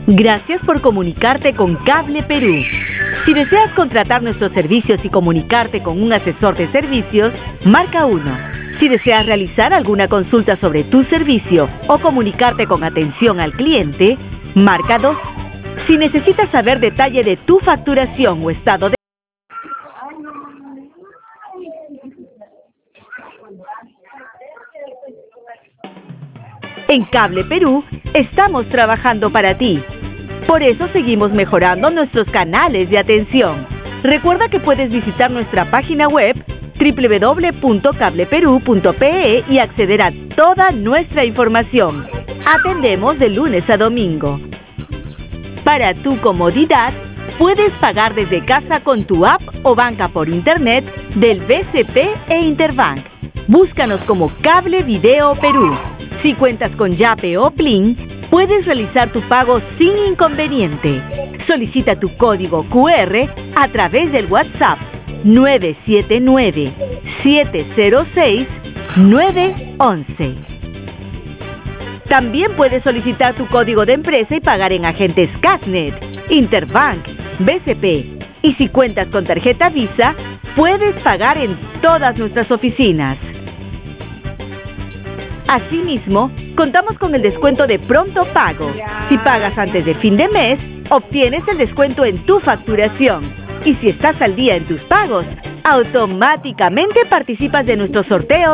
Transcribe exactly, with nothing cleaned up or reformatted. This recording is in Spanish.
Gracias por comunicarte con Cable Perú. Si deseas contratar nuestros servicios y comunicarte con un asesor de servicios, marca uno. Si deseas realizar alguna consulta sobre tu servicio o comunicarte con atención al cliente, marca dos. Si necesitas saber detalle de tu facturación o estado de... En Cable Perú estamos trabajando para ti. Por eso seguimos mejorando nuestros canales de atención. Recuerda que puedes visitar nuestra página web doble u doble u doble u punto cable perú punto pe e y acceder a toda nuestra información. Atendemos de lunes a domingo. Para tu comodidad, puedes pagar desde casa con tu app o banca por internet del B C P e Interbank. Búscanos como Cable Video Perú. Si cuentas con Yape o Plin, puedes realizar tu pago sin inconveniente. Solicita tu código cu erre a través del WhatsApp nueve siete nueve, siete cero seis, nueve uno uno. También puedes solicitar tu código de empresa y pagar en agentes Casnet, Interbank, B C P. Y si cuentas con tarjeta Visa, puedes pagar en todas nuestras oficinas. Asimismo, contamos con el descuento de pronto pago. Si pagas antes de fin de mes, obtienes el descuento en tu facturación. Y si estás al día en tus pagos, automáticamente participas de nuestro sorteo